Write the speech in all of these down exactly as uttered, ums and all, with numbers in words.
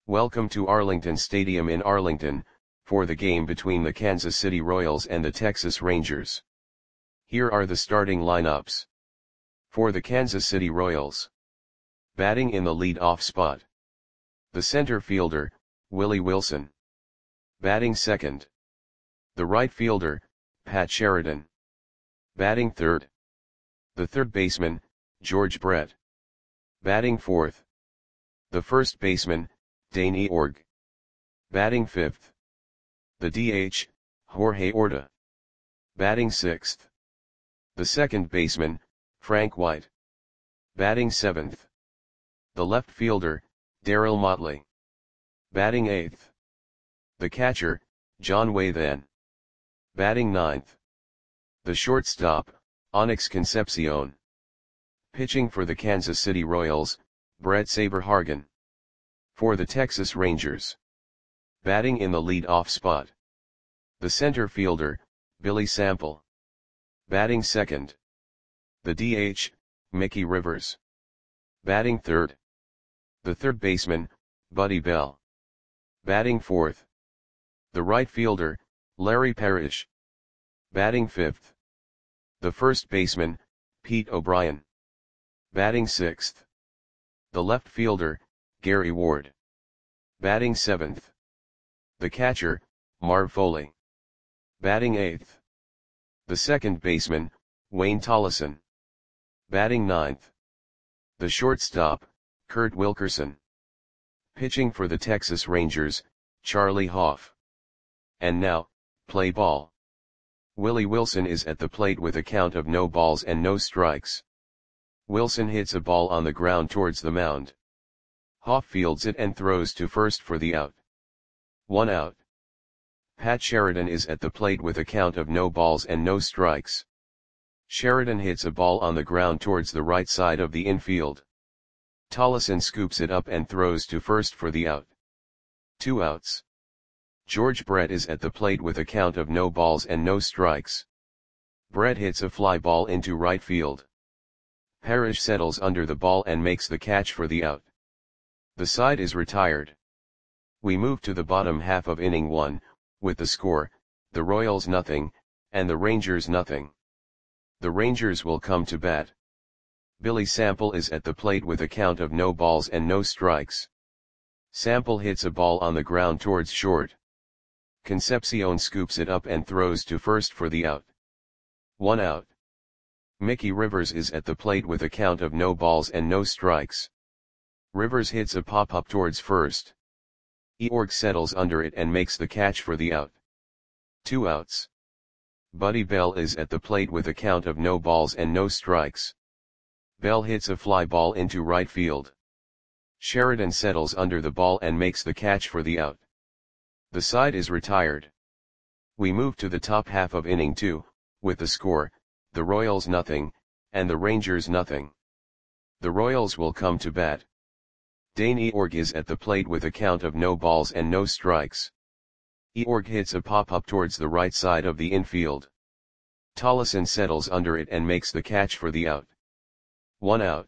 Welcome to Arlington Stadium in Arlington, for the game between the Kansas City Royals and the Texas Rangers. Here are the starting lineups. For the Kansas City Royals. Batting in the lead-off spot. The center fielder, Willie Wilson. Batting second. The right fielder, Pat Sheridan. Batting third. The third baseman, George Brett. Batting fourth. The first baseman, Dane Eorg. Batting fifth. The D H, Jorge Orta. Batting sixth. The second baseman, Frank White. Batting seventh. The left fielder, Darryl Motley. Batting eighth. The catcher, John Wathan. Batting ninth. The shortstop, Onyx Concepcion. Pitching for the Kansas City Royals, Brett Saberhagen. For the Texas Rangers. Batting in the lead-off spot. The center fielder, Billy Sample. Batting second. The D H, Mickey Rivers. Batting third. The third baseman, Buddy Bell. Batting fourth. The right fielder, Larry Parrish. Batting fifth. The first baseman, Pete O'Brien. Batting sixth. The left fielder, Gary Ward. Batting seventh. The catcher, Marv Foley. Batting eighth. The second baseman, Wayne Tollison. Batting ninth. The shortstop, Kurt Wilkerson. Pitching for the Texas Rangers, Charlie Hoff. And now, play ball. Willie Wilson is at the plate with a count of no balls and no strikes. Wilson hits a ball on the ground towards the mound. Hoff fields it and throws to first for the out. One out. Pat Sheridan is at the plate with a count of no balls and no strikes. Sheridan hits a ball on the ground towards the right side of the infield. Tollison scoops it up and throws to first for the out. Two outs. George Brett is at the plate with a count of no balls and no strikes. Brett hits a fly ball into right field. Parrish settles under the ball and makes the catch for the out. The side is retired. We move to the bottom half of inning one, with the score, the Royals nothing, and the Rangers nothing. The Rangers will come to bat. Billy Sample is at the plate with a count of no balls and no strikes. Sample hits a ball on the ground towards short. Concepcion scoops it up and throws to first for the out. One out. Mickey Rivers is at the plate with a count of no balls and no strikes. Rivers hits a pop-up towards first. Eorg settles under it and makes the catch for the out. Two outs. Buddy Bell is at the plate with a count of no balls and no strikes. Bell hits a fly ball into right field. Sheridan settles under the ball and makes the catch for the out. The side is retired. We move to the top half of inning two, with the score, the Royals nothing, and the Rangers nothing. The Royals will come to bat. Dane Eorg is at the plate with a count of no balls and no strikes. Eorg hits a pop-up towards the right side of the infield. Tollison settles under it and makes the catch for the out. One out.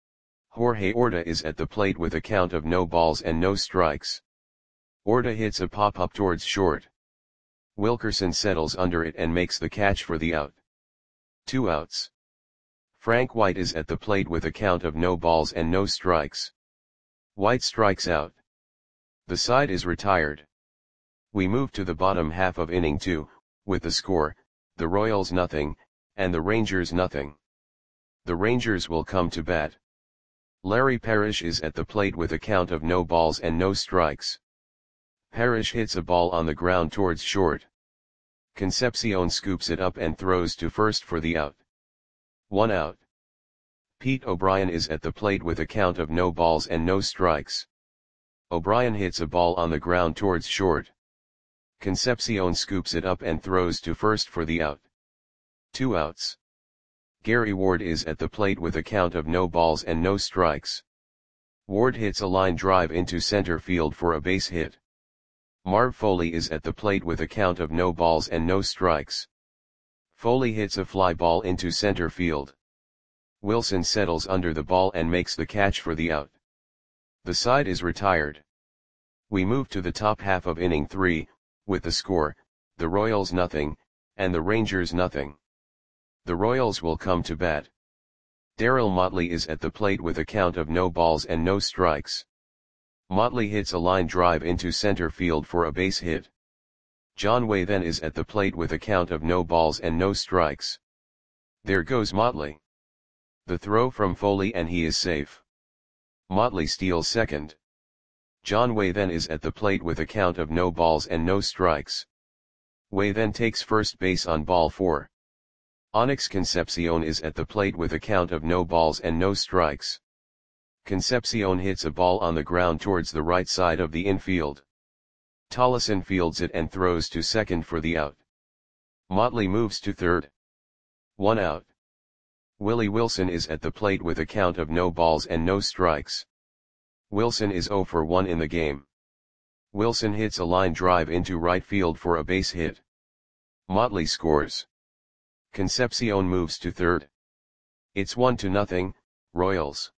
Jorge Orta is at the plate with a count of no balls and no strikes. Orta hits a pop-up towards short. Wilkerson settles under it and makes the catch for the out. Two outs. Frank White is at the plate with a count of no balls and no strikes. White strikes out. The side is retired. We move to the bottom half of inning two, with the score, the Royals nothing, and the Rangers nothing. The Rangers will come to bat. Larry Parrish is at the plate with a count of no balls and no strikes. Parrish hits a ball on the ground towards short. Concepcion scoops it up and throws to first for the out. One out. Pete O'Brien is at the plate with a count of no balls and no strikes. O'Brien hits a ball on the ground towards short. Concepcion scoops it up and throws to first for the out. Two outs. Gary Ward is at the plate with a count of no balls and no strikes. Ward hits a line drive into center field for a base hit. Marv Foley is at the plate with a count of no balls and no strikes. Foley hits a fly ball into center field. Wilson settles under the ball and makes the catch for the out. The side is retired. We move to the top half of inning three, with the score, the Royals nothing, and the Rangers nothing. The Royals will come to bat. Darryl Motley is at the plate with a count of no balls and no strikes. Motley hits a line drive into center field for a base hit. John Way then is at the plate with a count of no balls and no strikes. There goes Motley. The throw from Foley and he is safe. Motley steals second. John Way then is at the plate with a count of no balls and no strikes. Way then takes first base on ball four. Onyx Concepcion is at the plate with a count of no balls and no strikes. Concepcion hits a ball on the ground towards the right side of the infield. Tollison fields it and throws to second for the out. Motley moves to third. One out. Willie Wilson is at the plate with a count of no balls and no strikes. Wilson is oh for one in the game. Wilson hits a line drive into right field for a base hit. Motley scores. Concepcion moves to third. It's one to nothing, Royals.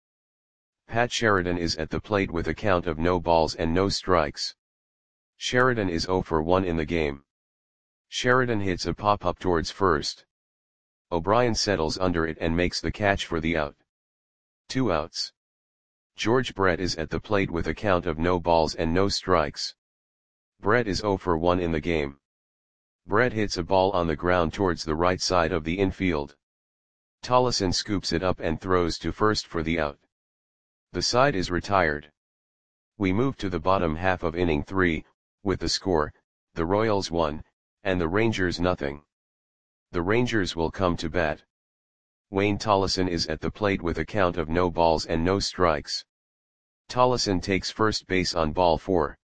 Pat Sheridan is at the plate with a count of no balls and no strikes. Sheridan is oh for one in the game. Sheridan hits a pop-up towards first. O'Brien settles under it and makes the catch for the out. Two outs. George Brett is at the plate with a count of no balls and no strikes. Brett is oh for one in the game. Brett hits a ball on the ground towards the right side of the infield. Tollison scoops it up and throws to first for the out. The side is retired. We move to the bottom half of inning three, with the score, the Royals one, and the Rangers nothing. The Rangers will come to bat. Wayne Tollison is at the plate with a count of no balls and no strikes. Tollison takes first base on ball four.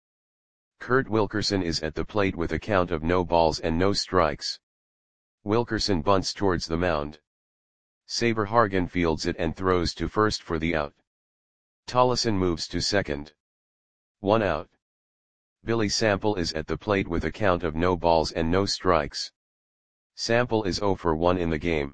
Kurt Wilkerson is at the plate with a count of no balls and no strikes. Wilkerson bunts towards the mound. Saber Hargan fields it and throws to first for the out. Tollison moves to second. One out. Billy Sample is at the plate with a count of no balls and no strikes. Sample is oh for one in the game.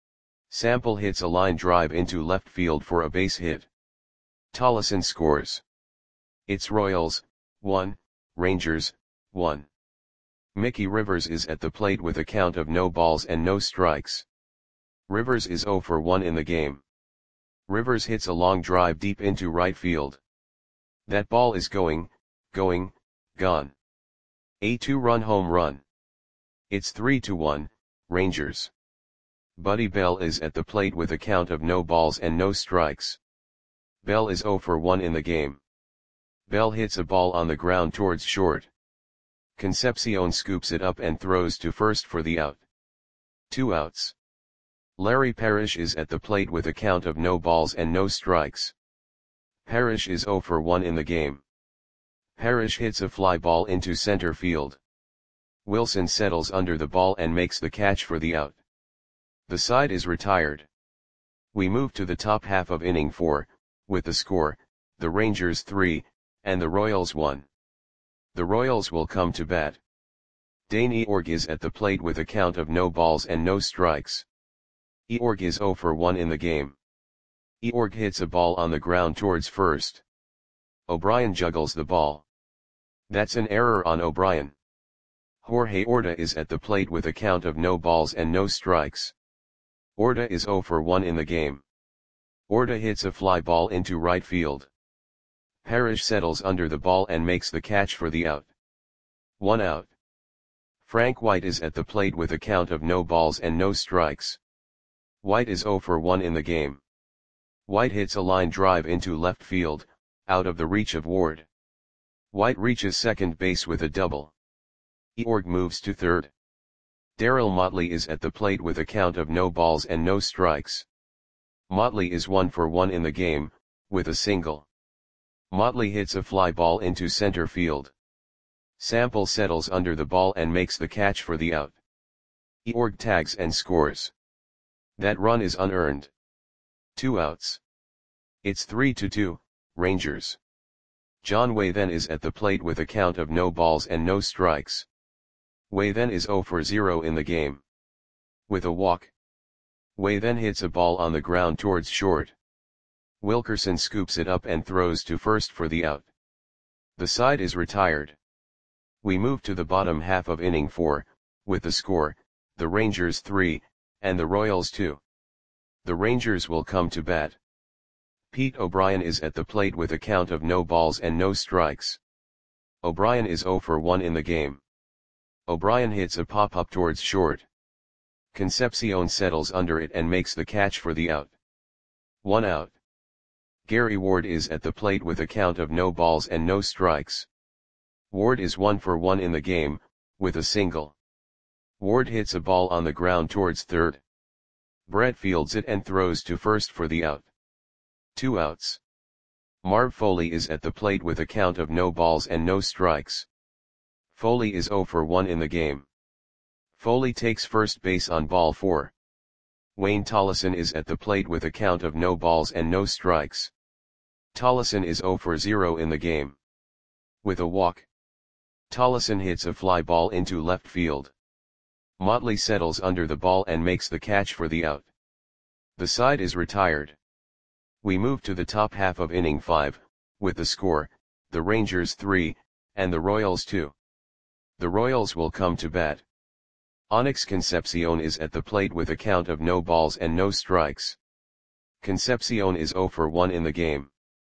Sample hits a line drive into left field for a base hit. Tollison scores. It's Royals, one, Rangers, one. Mickey Rivers is at the plate with a count of no balls and no strikes. Rivers is oh for one in the game. Rivers hits a long drive deep into right field. That ball is going, going, gone. A two-run home run. It's three to one, Rangers. Buddy Bell is at the plate with a count of no balls and no strikes. Bell is oh for one in the game. Bell hits a ball on the ground towards short. Concepcion scoops it up and throws to first for the out. Two outs. Larry Parrish is at the plate with a count of no balls and no strikes. Parrish is oh for one in the game. Parrish hits a fly ball into center field. Wilson settles under the ball and makes the catch for the out. The side is retired. We move to the top half of inning four, with the score, the Rangers three, and the Royals one. The Royals will come to bat. Dane Eorg is at the plate with a count of no balls and no strikes. Eorg is oh for one in the game. Eorg hits a ball on the ground towards first. O'Brien juggles the ball. That's an error on O'Brien. Jorge Orta is at the plate with a count of no balls and no strikes. Orta is oh for one in the game. Orta hits a fly ball into right field. Parrish settles under the ball and makes the catch for the out. One out. Frank White is at the plate with a count of no balls and no strikes. White is oh for one in the game. White hits a line drive into left field, out of the reach of Ward. White reaches second base with a double. Eorg moves to third. Darryl Motley is at the plate with a count of no balls and no strikes. Motley is one for one in the game, with a single. Motley hits a fly ball into center field. Sample settles under the ball and makes the catch for the out. Eorg tags and scores. That run is unearned. Two outs. It's three to two, Rangers. John Way then is at the plate with a count of no balls and no strikes. Way then is oh for zero in the game. With a walk. Way then hits a ball on the ground towards short. Wilkerson scoops it up and throws to first for the out. The side is retired. We move to the bottom half of inning four, with the score, the Rangers three, and the Royals two. The Rangers will come to bat. Pete O'Brien is at the plate with a count of no balls and no strikes. O'Brien is oh for one in the game. O'Brien hits a pop-up towards short. Concepcion settles under it and makes the catch for the out. One out. Gary Ward is at the plate with a count of no balls and no strikes. Ward is one for one in the game, with a single. Ward hits a ball on the ground towards third. Brett fields it and throws to first for the out. Two outs. Marv Foley is at the plate with a count of no balls and no strikes. Foley is oh for one in the game. Foley takes first base on ball four. Wayne Tollison is at the plate with a count of no balls and no strikes. Tollison is oh for zero in the game. With a walk, Tollison hits a fly ball into left field. Motley settles under the ball and makes the catch for the out. The side is retired. We move to the top half of inning five, with the score, the Rangers three, and the Royals two. The Royals will come to bat. Onyx Concepcion is at the plate with a count of no balls and no strikes. Concepcion is oh for one in the game.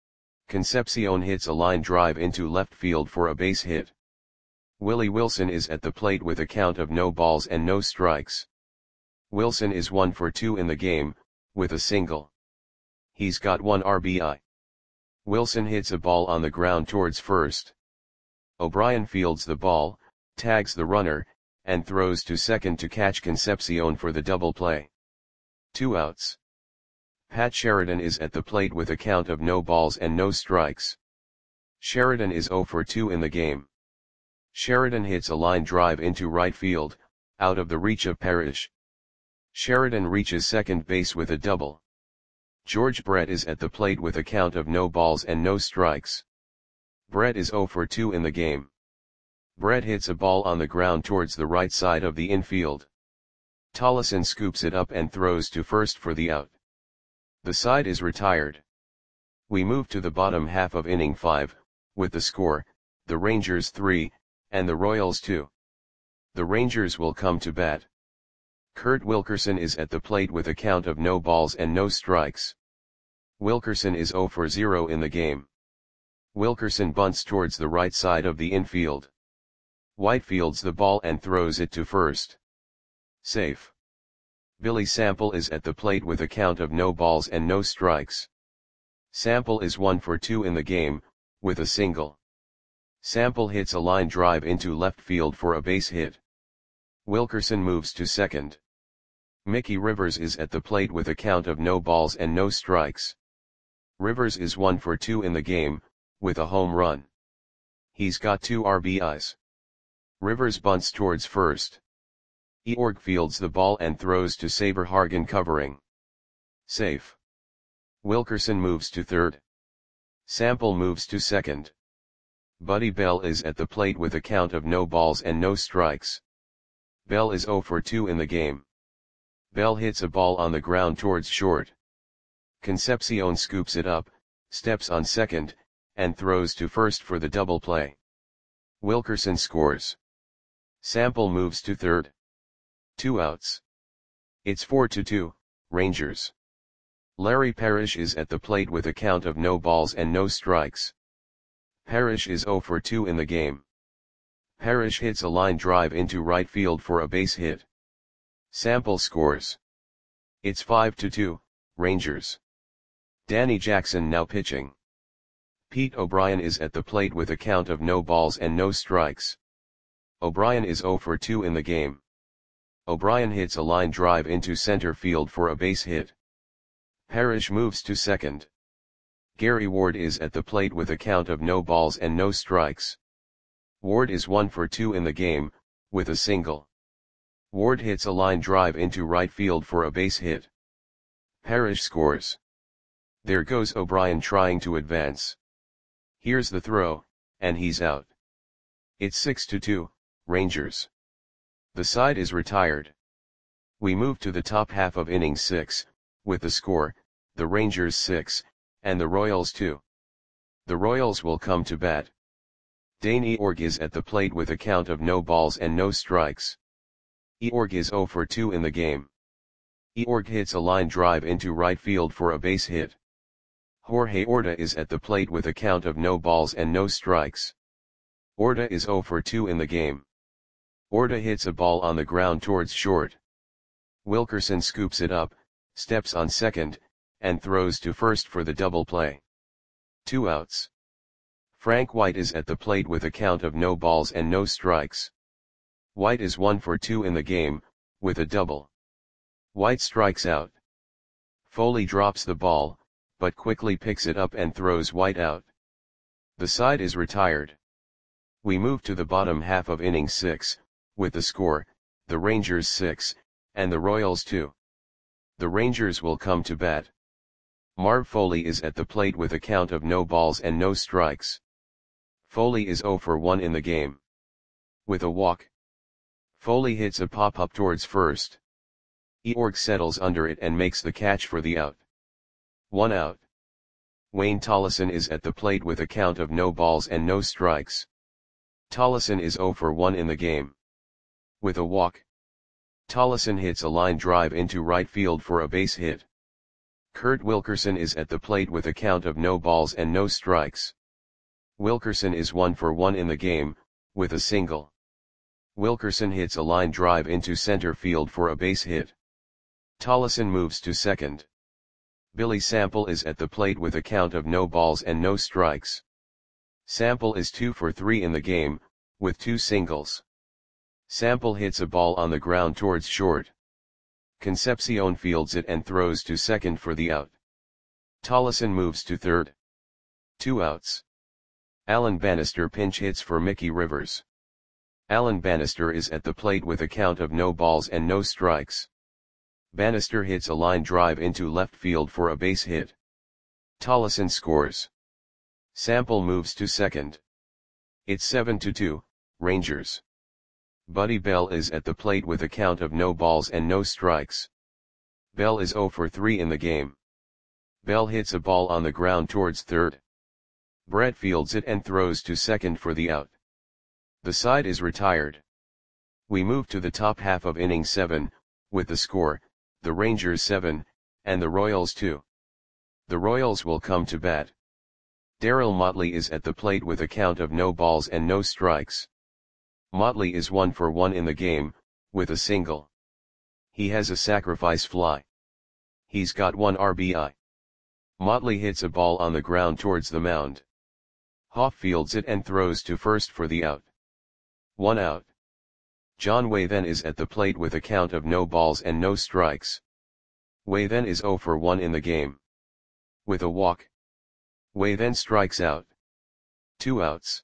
Concepcion hits a line drive into left field for a base hit. Willie Wilson is at the plate with a count of no balls and no strikes. Wilson is one for two in the game, with a single. He's got one R B I. Wilson hits a ball on the ground towards first. O'Brien fields the ball, tags the runner, and throws to second to catch Concepcion for the double play. Two outs. Pat Sheridan is at the plate with a count of no balls and no strikes. Sheridan is oh for two in the game. Sheridan hits a line drive into right field, out of the reach of Parrish. Sheridan reaches second base with a double. George Brett is at the plate with a count of no balls and no strikes. Brett is oh for two in the game. Brett hits a ball on the ground towards the right side of the infield. Tollison scoops it up and throws to first for the out. The side is retired. We move to the bottom half of inning five, with the score, the Rangers three, and the Royals two. The Rangers will come to bat. Kurt Wilkerson is at the plate with a count of no balls and no strikes. Wilkerson is oh for zero in the game. Wilkerson bunts towards the right side of the infield. White fields the ball and throws it to first. Safe. Billy Sample is at the plate with a count of no balls and no strikes. Sample is one for two in the game, with a single. Sample hits a line drive into left field for a base hit. Wilkerson moves to second. Mickey Rivers is at the plate with a count of no balls and no strikes. Rivers is one for two in the game, with a home run. He's got two R B Is. Rivers bunts towards first. Eorg fields the ball and throws to Saberhagen covering. Safe. Wilkerson moves to third. Sample moves to second. Buddy Bell is at the plate with a count of no balls and no strikes. Bell is oh for two in the game. Bell hits a ball on the ground towards short. Concepcion scoops it up, steps on second, and throws to first for the double play. Wilkerson scores. Sample moves to third. Two outs. It's four to two, Rangers. Larry Parrish is at the plate with a count of no balls and no strikes. Parrish is oh for two in the game. Parrish hits a line drive into right field for a base hit. Sample scores. It's five to two, Rangers. Danny Jackson now pitching. Pete O'Brien is at the plate with a count of no balls and no strikes. O'Brien is oh for two in the game. O'Brien hits a line drive into center field for a base hit. Parrish moves to second. Gary Ward is at the plate with a count of no balls and no strikes. Ward is one for two in the game, with a single. Ward hits a line drive into right field for a base hit. Parrish scores. There goes O'Brien trying to advance. Here's the throw, and he's out. It's six to two, Rangers. The side is retired. We move to the top half of inning six, with the score, the Rangers six, and the Royals two. The Royals will come to bat. Dane Eorg is at the plate with a count of no balls and no strikes. Eorg is zero for two in the game. Eorg hits a line drive into right field for a base hit. Jorge Orta is at the plate with a count of no balls and no strikes. Orta is zero for two in the game. Orta hits a ball on the ground towards short. Wilkerson scoops it up, steps on second, and throws to first for the double play. Two outs. Frank White is at the plate with a count of no balls and no strikes. White is one for two in the game, with a double. White strikes out. Foley drops the ball, but quickly picks it up and throws White out. The side is retired. We move to the bottom half of inning six, with the score, the Rangers six, and the Royals two. The Rangers will come to bat. Marv Foley is at the plate with a count of no balls and no strikes. Foley is zero for one in the game. With a walk. Foley hits a pop-up towards first. Eorg settles under it and makes the catch for the out. One out. Wayne Tollison is at the plate with a count of no balls and no strikes. Tollison is zero for one in the game. With a walk. Tollison hits a line drive into right field for a base hit. Kurt Wilkerson is at the plate with a count of no balls and no strikes. Wilkerson is one for one in the game, with a single. Wilkerson hits a line drive into center field for a base hit. Tollison moves to second. Billy Sample is at the plate with a count of no balls and no strikes. Sample is two for three in the game, with two singles. Sample hits a ball on the ground towards short. Concepcion fields it and throws to second for the out. Tollison moves to third. Two outs. Alan Bannister pinch hits for Mickey Rivers. Alan Bannister is at the plate with a count of no balls and no strikes. Bannister hits a line drive into left field for a base hit. Tollison scores. Sample moves to second. It's seven to two, Rangers. Buddy Bell is at the plate with a count of no balls and no strikes. Bell is zero for three in the game. Bell hits a ball on the ground towards third. Brett fields it and throws to second for the out. The side is retired. We move to the top half of inning seven, with the score, the Rangers seven, and the Royals two. The Royals will come to bat. Darryl Motley is at the plate with a count of no balls and no strikes. Motley is one for one in the game, with a single. He has a sacrifice fly. He's got one R B I. Motley hits a ball on the ground towards the mound. Hoff fields it and throws to first for the out. One out. John Way then is at the plate with a count of no balls and no strikes. Way then is zero for one in the game. With a walk. Way then strikes out. Two outs.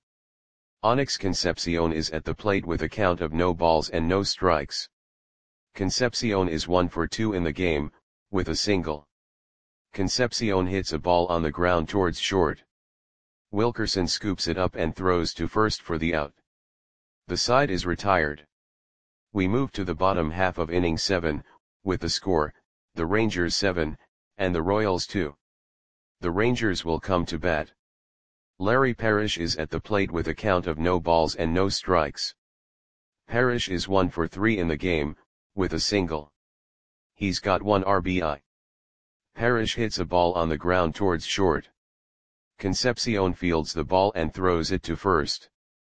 Onyx Concepcion is at the plate with a count of no balls and no strikes. Concepcion is one for two in the game, with a single. Concepcion hits a ball on the ground towards short. Wilkerson scoops it up and throws to first for the out. The side is retired. We move to the bottom half of inning seven, with the score, the Rangers seven, and the Royals two. The Rangers will come to bat. Larry Parrish is at the plate with a count of no balls and no strikes. Parrish is one for three in the game, with a single. He's got one R B I. Parrish hits a ball on the ground towards short. Concepcion fields the ball and throws it to first.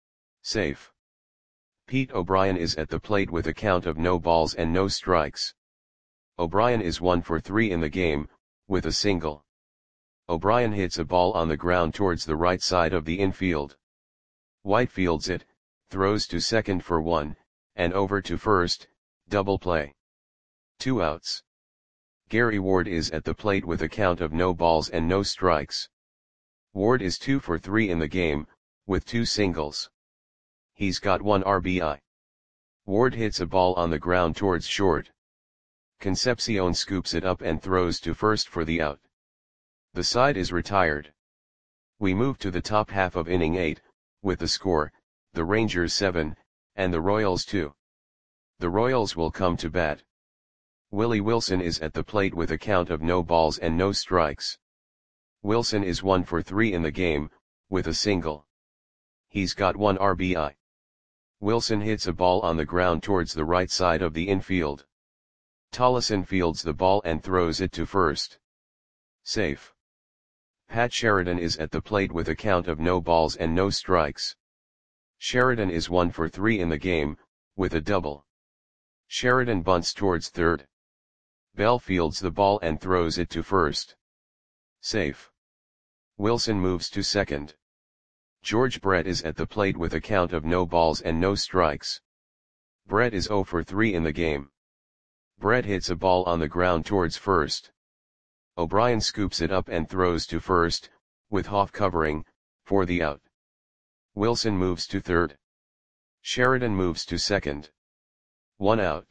Safe. Pete O'Brien is at the plate with a count of no balls and no strikes. O'Brien is one for three in the game, with a single. O'Brien hits a ball on the ground towards the right side of the infield. White fields it, throws to second for one, and over to first, double play. Two outs. Gary Ward is at the plate with a count of no balls and no strikes. Ward is two for three in the game, with two singles. He's got one R B I. Ward hits a ball on the ground towards short. Concepcion scoops it up and throws to first for the out. The side is retired. We move to the top half of inning eight, with the score, the Rangers seven, and the Royals two. The Royals will come to bat. Willie Wilson is at the plate with a count of no balls and no strikes. Wilson is one for three in the game, with a single. He's got one R B I. Wilson hits a ball on the ground towards the right side of the infield. Tollison fields the ball and throws it to first. Safe. Pat Sheridan is at the plate with a count of no balls and no strikes. Sheridan is one for three in the game, with a double. Sheridan bunts towards third. Bell fields the ball and throws it to first. Safe. Wilson moves to second. George Brett is at the plate with a count of no balls and no strikes. Brett is zero for three in the game. Brett hits a ball on the ground towards first. O'Brien scoops it up and throws to first, with Hoff covering, for the out. Wilson moves to third. Sheridan moves to second. One out.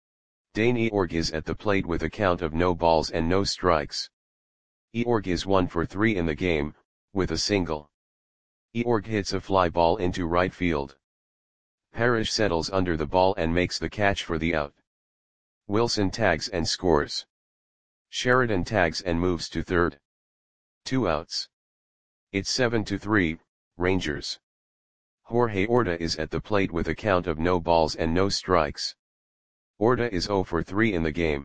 Dane Eorg is at the plate with a count of no balls and no strikes. Eorg is one for three in the game, with a single. Eorg hits a fly ball into right field. Parrish settles under the ball and makes the catch for the out. Wilson tags and scores. Sheridan tags and moves to third. Two outs. It's seven to three, Rangers. Jorge Orta is at the plate with a count of no balls and no strikes. Orta is zero for three in the game.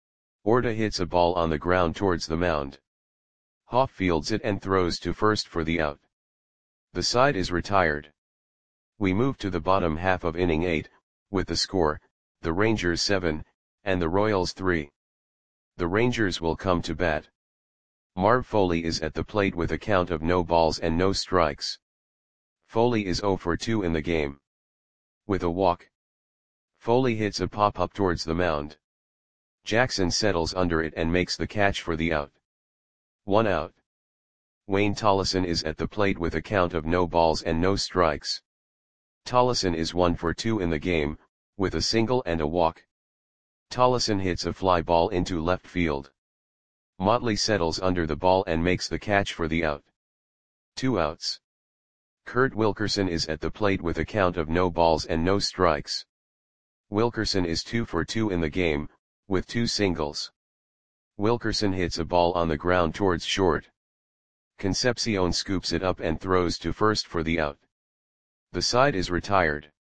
Orta hits a ball on the ground towards the mound. Hoff fields it and throws to first for the out. The side is retired. We move to the bottom half of inning eight, with the score, the Rangers seven, and the Royals three. The Rangers will come to bat. Marv Foley is at the plate with a count of no balls and no strikes. Foley is zero for two in the game. With a walk. Foley hits a pop-up towards the mound. Jackson settles under it and makes the catch for the out. One out. Wayne Tollison is at the plate with a count of no balls and no strikes. Tollison is one for two in the game, with a single and a walk. Tollison hits a fly ball into left field. Motley settles under the ball and makes the catch for the out. Two outs. Kurt Wilkerson is at the plate with a count of no balls and no strikes. Wilkerson is two for two in the game, with two singles. Wilkerson hits a ball on the ground towards short. Concepcion scoops it up and throws to first for the out. The side is retired.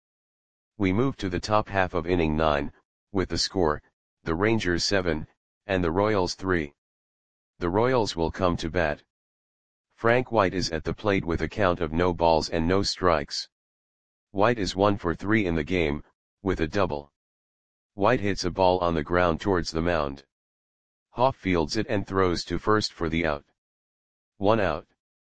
We move to the top half of inning nine, with the score, the Rangers seven, and the Royals three. The Royals will come to bat. Frank White is at the plate with a count of no balls and no strikes. White is one for three in the game, with a double. White hits a ball on the ground towards the mound. Hoff fields it and throws to first for the out. One out.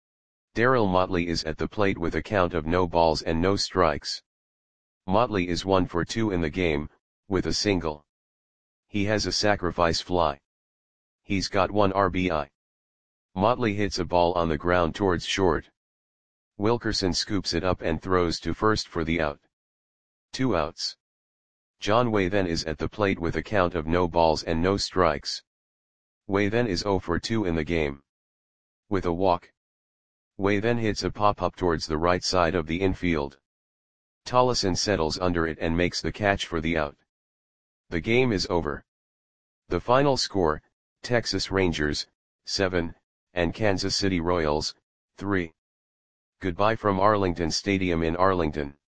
Darryl Motley is at the plate with a count of no balls and no strikes. Motley is one for two in the game, with a single. He has a sacrifice fly. He's got one R B I. Motley hits a ball on the ground towards short. Wilkerson scoops it up and throws to first for the out. Two outs. John Wathen is at the plate with a count of no balls and no strikes. Wathen is zero for two in the game. With a walk. Wathen hits a pop-up towards the right side of the infield. Tollison settles under it and makes the catch for the out. The game is over. The final score, Texas Rangers, seven, and Kansas City Royals, three. Goodbye from Arlington Stadium in Arlington.